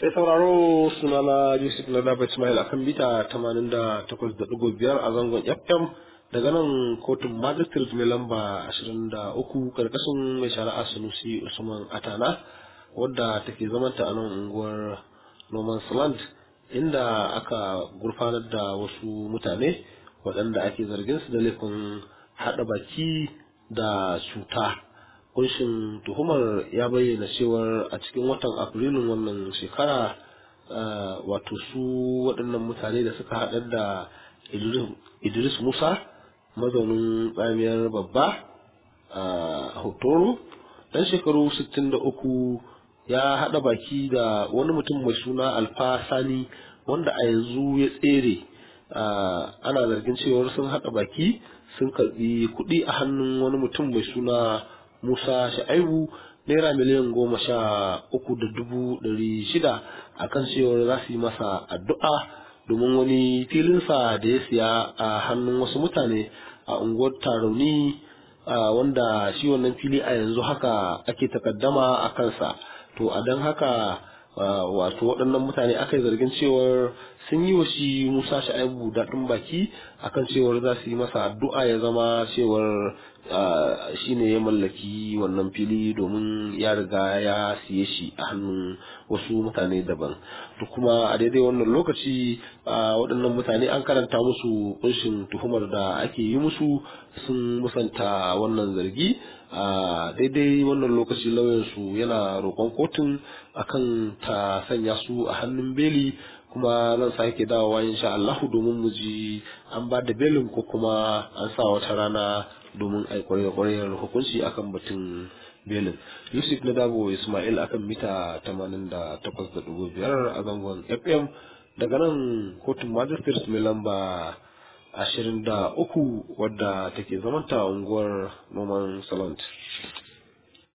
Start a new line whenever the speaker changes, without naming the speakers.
Sai sauraro sunana Yusuf na Daba Ismail akan mita 88.5 a zangon FM daga nan kotun Magistrate mai lamba 23 karkashin mai shari'a Sanusi Usman Atana wadda take zamanta a nan unguwar Noman Land inda aka gurfanar da wasu mutane waɗanda ake zargin su da laifin haɗa baki da cuta. Kunshin tuhumar ya bayyana cewar a cikin watan Afrilun wannan shekara wato su waɗannan mutane da suka haɗar da Idris Musa mazaunin tsamiyar babba a Hotoro ɗan shekaru 63 ya haɗa baki da wani mutum mai suna Alfa Sani wanda a yanzu ya tsere. Ana zargin cewar sun haɗa baki sun karɓi kuɗi a hannun wani mutum mai suna Musa Sha'aibu naira miliyan 13,600 a kan cewar za su yi masa addu'a domin wani filinsa da ya siya a hannun wasu mutane a unguwar Tarauni wanda shi wannan fili a yanzu haka ake takaddama a kansa. To a don haka wato waɗannan mutane aka yi zargin cewar sun yi wa shi Musa Sha'aibu daɗin baki akan cewar za su yi masa addu'a ya zama cewar shi ne ya mallaki wannan fili domin ya riga ya siye shi a hannun wasu mutane daban. To kuma a daidai wannan lokaci waɗannan mutane an karanta musu kunshin tuhumar da ake yi musu sun musanta wannan zargi. Daidai wannan lokaci lauyansu yana roƙon kotun akan ta sanya su a hannun beli, kuma zan sake dawowa insha Allah domin mu ji an ba da belin ko kuma an sa wata rana domin a ƙwarewar hukunci akan batun belin. Yusuf na Dabo Ismail akan mita 88.5 a zangon FM daga nan kotun Magistrate mai lamba 23 wadda take zamanta unguwar Noman Land.